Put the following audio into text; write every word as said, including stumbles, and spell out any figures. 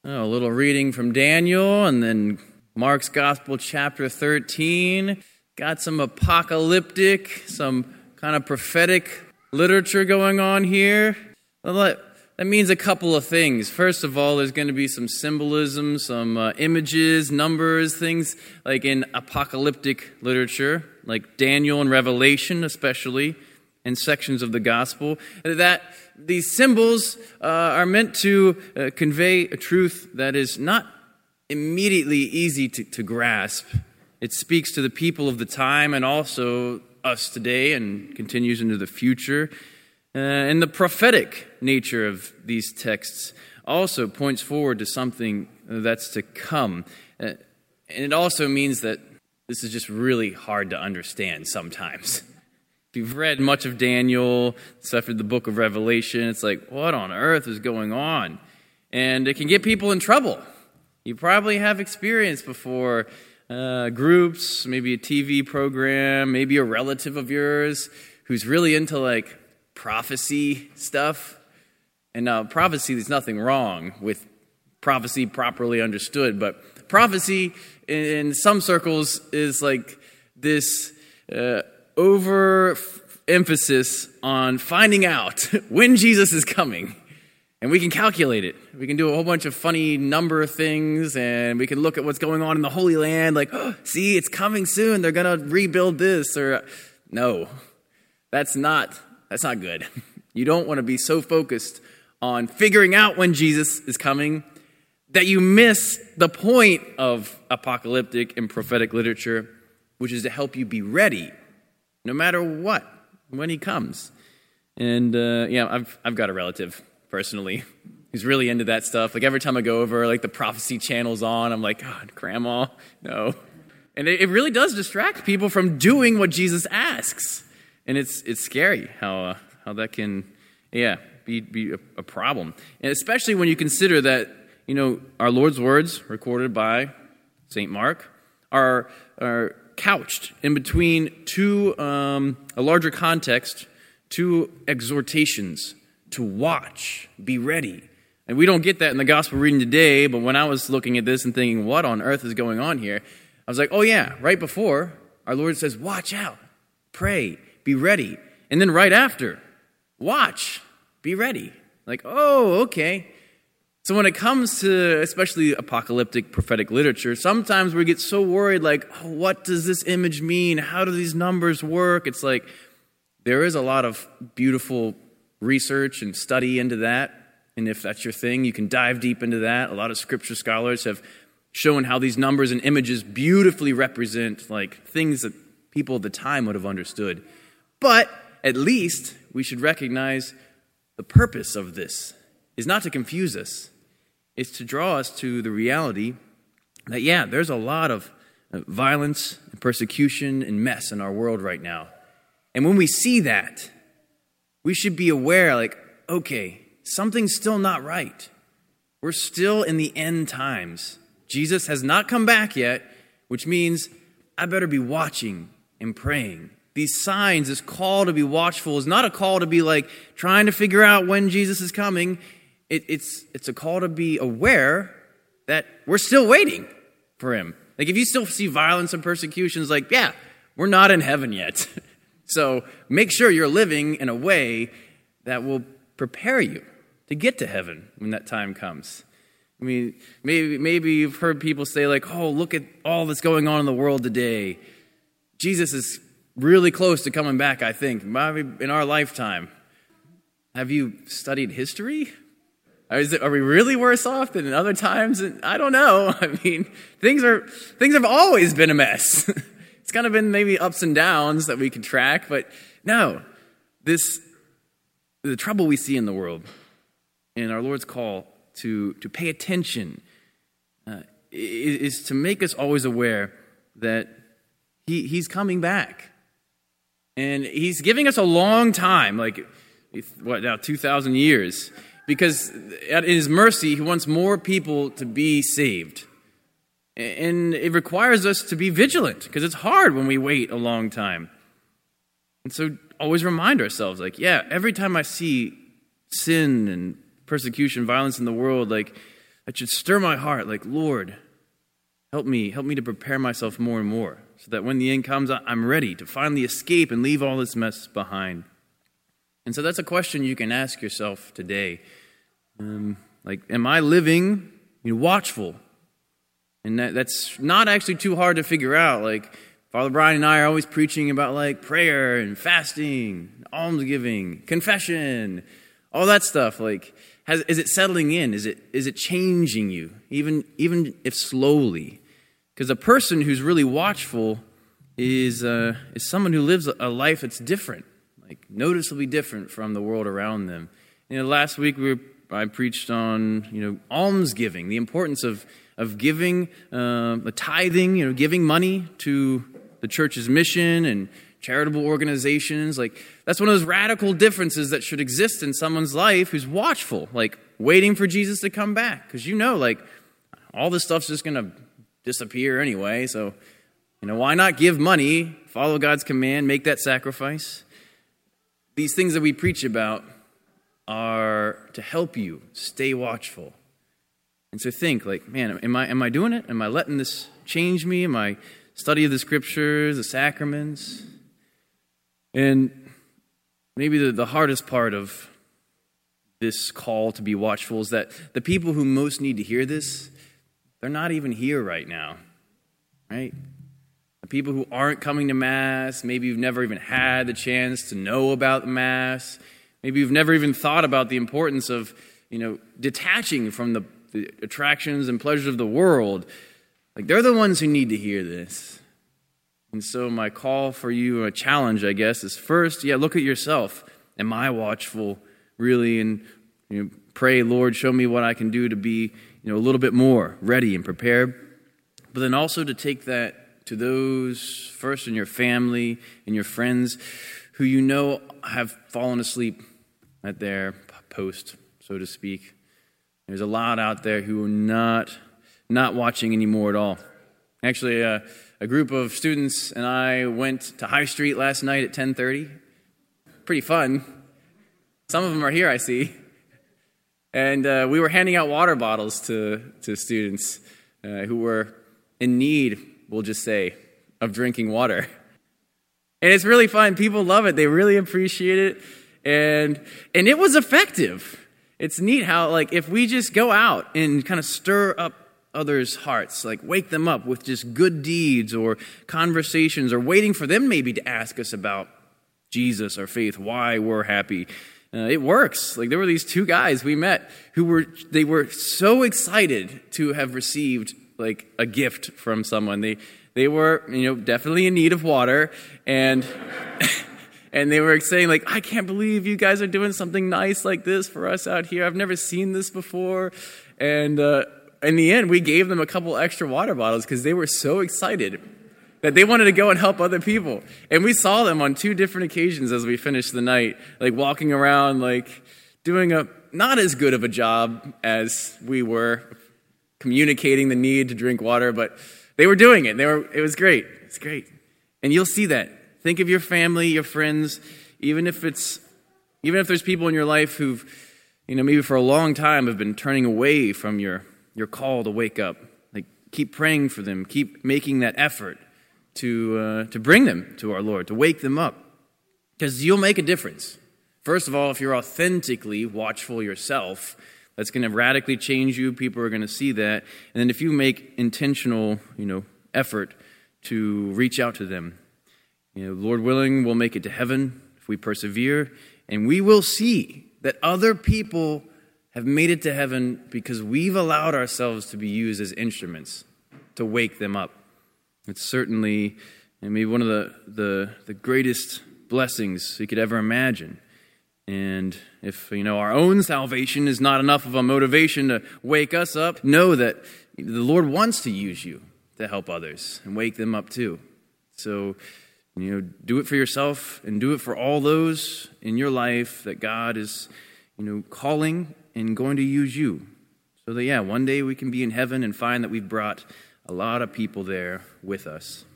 Oh, a little reading from Daniel, and then Mark's Gospel, chapter thirteen. Got some apocalyptic, some kind of prophetic literature going on here. Well, that, that means a couple of things. First of all, there's going to be some symbolism, some uh, images, numbers, things like in apocalyptic literature, like Daniel and Revelation especially, and sections of the Gospel. That these symbols uh, are meant to uh, convey a truth that is not immediately easy to, to grasp. It speaks to the people of the time and also us today and continues into the future. Uh, and the prophetic nature of these texts also points forward to something that's to come. Uh, and it also means that this is just really hard to understand sometimes. If you've read much of Daniel, except for the book of Revelation, it's like, what on earth is going on? And it can get people in trouble. You probably have experience before uh, groups, maybe a T V program, maybe a relative of yours who's really into like prophecy stuff. And now prophecy, there's nothing wrong with prophecy properly understood, but prophecy in some circles is like this uh, over emphasis on finding out when Jesus is coming. And we can calculate it. We can do a whole bunch of funny number things, and we can look at what's going on in the Holy Land, like, oh, see, it's coming soon. They're going to rebuild this. Or no, that's not, that's not good. You don't want to be so focused on figuring out when Jesus is coming that you miss the point of apocalyptic and prophetic literature, which is to help you be ready no matter what, when he comes. And, uh, yeah, I've I've got a relative, personally, who's really into that stuff. Like, every time I go over, like, the prophecy channel's on, I'm like, God, Grandma, no. And it, it really does distract people from doing what Jesus asks. And it's it's scary how uh, how that can, yeah, be, be a, a problem. And especially when you consider that, you know, our Lord's words, recorded by Saint Mark, are are couched in between two, um, a larger context, two exhortations to watch, be ready. And we don't get that in the gospel reading today, but when I was looking at this and thinking, what on earth is going on here? I was like, oh yeah, right before, our Lord says, watch out, pray, be ready. And then right after, watch, be ready. Like, oh, okay. So when it comes to especially apocalyptic prophetic literature, sometimes we get so worried, like, oh, what does this image mean? How do these numbers work? It's like there is a lot of beautiful research and study into that. And if that's your thing, you can dive deep into that. A lot of scripture scholars have shown how these numbers and images beautifully represent like things that people at the time would have understood. But at least we should recognize the purpose of this is not to confuse us. It's to draw us to the reality that, yeah, there's a lot of violence and persecution and mess in our world right now. And when we see that, we should be aware, like, okay, something's still not right. We're still in the end times. Jesus has not come back yet, which means I better be watching and praying. These signs, this call to be watchful is not a call to be like trying to figure out when Jesus is coming. It, it's it's a call to be aware that we're still waiting for him. Like if you still see violence and persecutions, like, yeah, we're not in heaven yet. So make sure you're living in a way that will prepare you to get to heaven when that time comes. I mean, maybe maybe you've heard people say like, oh, look at all that's going on in the world today. Jesus is really close to coming back, I think, maybe in our lifetime. Have you studied history? Is it, are we really worse off than in other times? I don't know. I mean, things are things have always been a mess. It's kind of been maybe ups and downs that we can track, but no, this the trouble we see in the world, and our Lord's call to to pay attention uh, is, is to make us always aware that he he's coming back, and he's giving us a long time, like what now, two thousand years. Because in his mercy, he wants more people to be saved. And it requires us to be vigilant, because it's hard when we wait a long time. And so always remind ourselves, like, yeah, every time I see sin and persecution, violence in the world, like, that should stir my heart, like, Lord, help me, help me to prepare myself more and more, so that when the end comes, I'm ready to finally escape and leave all this mess behind. And so that's a question you can ask yourself today. Um, like, am I living, you know, watchful? And that, that's not actually too hard to figure out. Like, Father Brian and I are always preaching about, like, prayer and fasting, almsgiving, confession, all that stuff. Like, has, is it settling in? Is it is it changing you, even even if slowly? Because a person who's really watchful is uh, is someone who lives a life that's different, like noticeably different from the world around them. You know, last week we were, I preached on you know almsgiving, the importance of of giving, uh, a tithing, you know, giving money to the church's mission and charitable organizations. Like, that's one of those radical differences that should exist in someone's life who's watchful, like waiting for Jesus to come back. Because you know, like, all this stuff's just going to disappear anyway. So, you know, why not give money, follow God's command, make that sacrifice? These things that we preach about are to help you stay watchful. And so think, like, man, am I am I doing it? Am I letting this change me? Am I studying the scriptures, the sacraments? And maybe the, the hardest part of this call to be watchful is that the people who most need to hear this, they're not even here right now, right? The people who aren't coming to Mass, maybe you've never even had the chance to know about the Mass, maybe you've never even thought about the importance of, you know, detaching from the, the attractions and pleasures of the world. Like, they're the ones who need to hear this. And so my call for you, a challenge, I guess, is first, yeah, look at yourself. Am I watchful, really? And you know, pray, Lord, show me what I can do to be, you know, a little bit more ready and prepared. But then also to take that to those first in your family and your friends who you know have fallen asleep at their post, so to speak. There's a lot out there who are not not watching anymore at all. Actually, uh, a group of students and I went to High Street last night at ten thirty. Pretty fun. Some of them are here, I see. And uh, we were handing out water bottles to, to students uh, who were in need, we'll just say, of drinking water. And it's really fun. People love it. They really appreciate it. And and it was effective. It's neat how, like, if we just go out and kind of stir up others' hearts, like wake them up with just good deeds or conversations or waiting for them maybe to ask us about Jesus or faith, why we're happy. Uh, it works. Like, there were these two guys we met who were, they were so excited to have received like a gift from someone. They, they were, you know, definitely in need of water, and and they were saying, like, I can't believe you guys are doing something nice like this for us out here. I've never seen this before. And, uh, in the end, we gave them a couple extra water bottles because they were so excited that they wanted to go and help other people. And we saw them on two different occasions as we finished the night, like walking around, like doing a not as good of a job as we were communicating the need to drink water, but they were doing it. They were. It was great. It's great. And you'll see that. Think of your family, your friends, even if it's, even if there's people in your life who've, you know, maybe for a long time have been turning away from your your call to wake up. Like, keep praying for them. Keep making that effort to uh, to bring them to our Lord, to wake them up. Because you'll make a difference. First of all, if you're authentically watchful yourself, that's going to radically change you. People are going to see that. And then if you make intentional, you know, effort to reach out to them, you know, Lord willing, we'll make it to heaven if we persevere. And we will see that other people have made it to heaven because we've allowed ourselves to be used as instruments to wake them up. It's certainly maybe one of the, the, the greatest blessings we could ever imagine. And if, you know, our own salvation is not enough of a motivation to wake us up, know that the Lord wants to use you to help others and wake them up too. So, you know, do it for yourself and do it for all those in your life that God is, you know, calling and going to use you. So that, yeah, one day we can be in heaven and find that we've brought a lot of people there with us.